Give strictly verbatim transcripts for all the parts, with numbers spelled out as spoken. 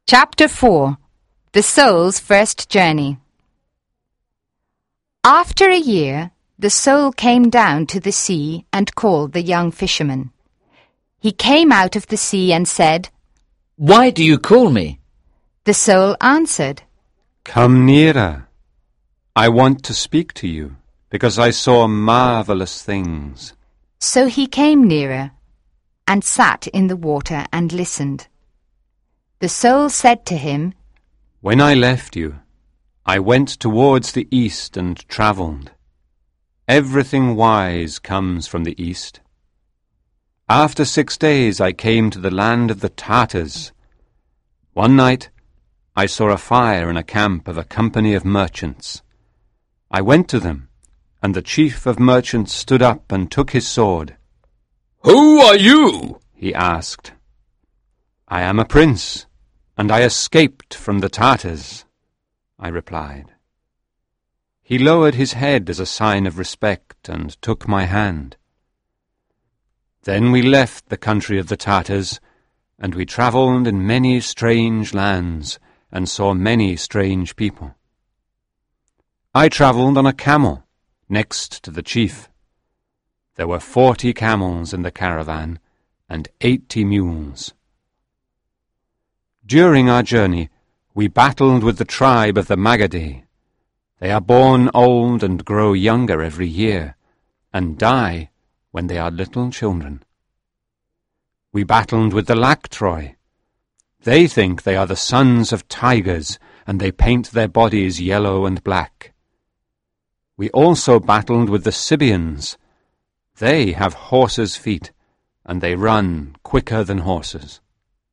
Chapter four. The Soul's First Journey. After a year, the Soul came down to the sea and called the young fisherman. He came out of the sea and said, "Why do you call me?" The Soul answered, "Come nearer. I want to speak to you, because I saw marvelous things." So he came nearer and sat in the water and listened. The Soul said to him, "When I left you, I went towards the east and travelled. Everything wise comes from the east. After six days I came to the land of the Tartars. One night I saw a fire in a camp of a company of merchants. I went to them, and the chief of merchants stood up and took his sword. 'Who are you?' he asked. 'I am a prince, and I escaped from the Tartars,' I replied. He lowered his head as a sign of respect and took my hand. Then we left the country of the Tartars, and we travelled in many strange lands and saw many strange people. I travelled on a camel next to the chief. There were forty camels in the caravan and eighty mules. During our journey, we battled with the tribe of the Magadhi. They are born old and grow younger every year, and die when they are little children. We battled with the Laktroi. They think they are the sons of tigers, and they paint their bodies yellow and black. We also battled with the Sibians. They have horses' feet, and they run quicker than horses.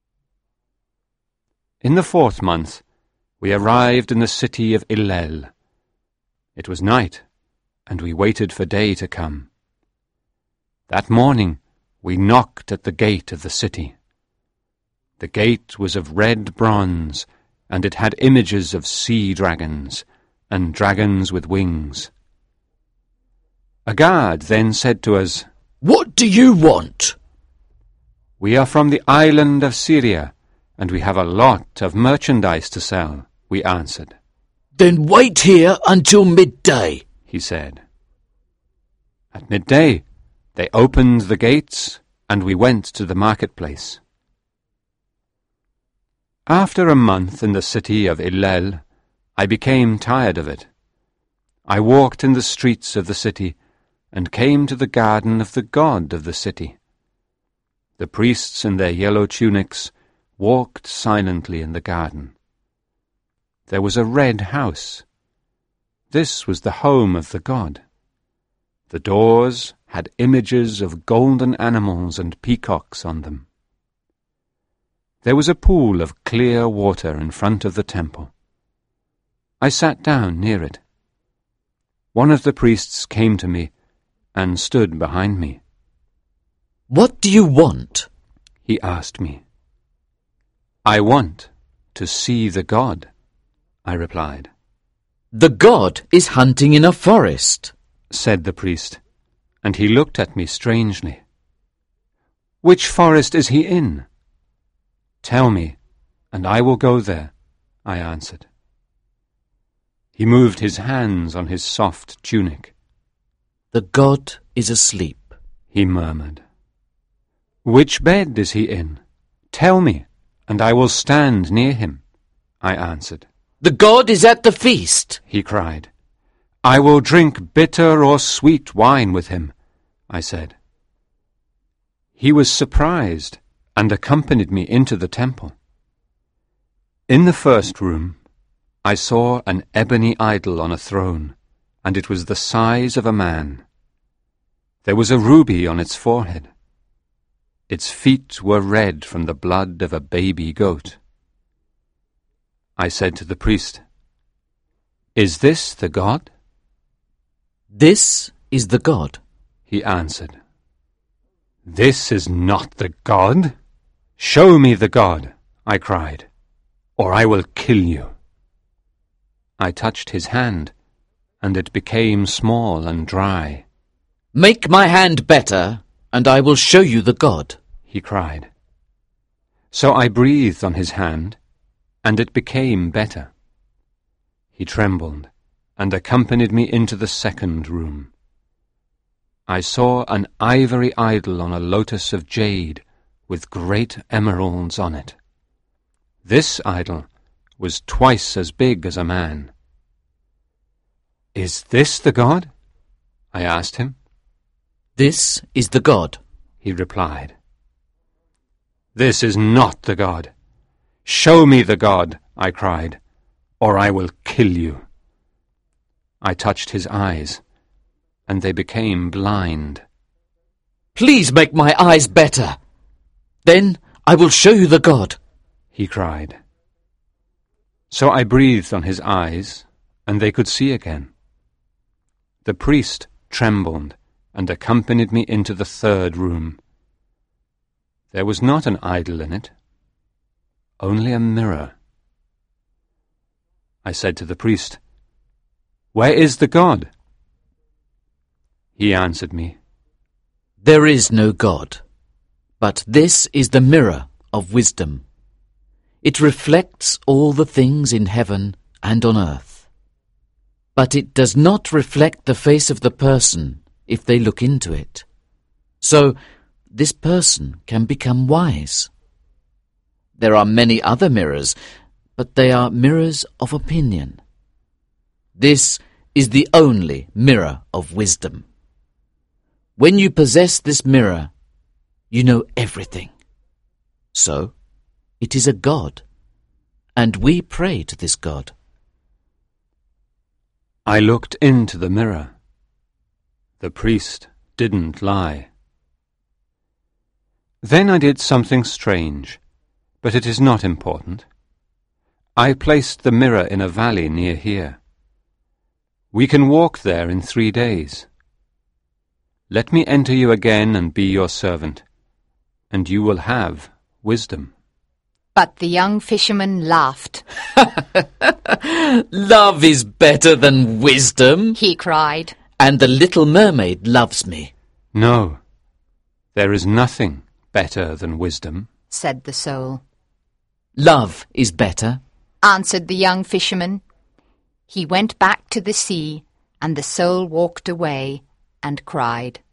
In the fourth month, we arrived in the city of Illel. It was night, and we waited for day to come. That morning, we knocked at the gate of the city. The gate was of red bronze, and it had images of sea dragons and dragons with wings. A guard then said to us, "What do you want?" "We are from the island of Syria, and we have a lot of merchandise to sell," we answered. "Then wait here until midday," he said. At midday, they opened the gates, and we went to the marketplace. After a month in the city of Illel, I became tired of it. I walked in the streets of the city and came to the garden of the god of the city. The priests in their yellow tunics walked silently in the garden. There was a red house. This was the home of the god. The doors had images of golden animals and peacocks on them. There was a pool of clear water in front of the temple. I sat down near it. One of the priests came to me and stood behind me. "What do you want?" he asked me. "I want to see the god," I replied. "The god is hunting in a forest," said the priest, and he looked at me strangely. "Which forest is he in?" "Tell me, and I will go there," I answered. He moved his hands on his soft tunic. "The god is asleep," he murmured. "Which bed is he in? Tell me, and I will stand near him," I answered. "The god is at the feast," he cried. "I will drink bitter or sweet wine with him," I said. He was surprised and accompanied me into the temple. In the first room, I saw an ebony idol on a throne, and it was the size of a man. There was a ruby on its forehead. Its feet were red from the blood of a baby goat. I said to the priest, "Is this the god?" "This is the god," he answered. "This is not the god. Show me the god," I cried, "or I will kill you." I touched his hand, and it became small and dry. "Make my hand better, and I will show you the god," he cried. So I breathed on his hand, and it became better. He trembled, and accompanied me into the second room. I saw an ivory idol on a lotus of jade, with great emeralds on it. This idol was twice as big as a man. "Is this the God?" I asked him. This is the God, he replied. "This is not the God. Show me the God," I cried, "or I will kill you." I touched his eyes, and they became blind. Please make my eyes better. Then I will show you the God, he cried. So I breathed on his eyes, and they could see again. The priest trembled and accompanied me into the third room. There was not an idol in it, only a mirror. I said to the priest, "Where is the God?" He answered me, There is no God, but this is the mirror of wisdom. It reflects all the things in heaven and on earth. But it does not reflect the face of the person if they look into it. So this person can become wise. There are many other mirrors, but they are mirrors of opinion. This is the only mirror of wisdom. When you possess this mirror, you know everything. So, it is a God, and we pray to this God. I looked into the mirror. The priest didn't lie. Then I did something strange, but it is not important. I placed the mirror in a valley near here. We can walk there in three days. Let me enter you again and be your servant, and you will have wisdom. But the young fisherman laughed. Love is better than wisdom, He cried. and the little mermaid loves me. No, there is nothing better than wisdom, Said the soul. Love is better. Answered the young fisherman. He went back to the sea, and the soul walked away and cried.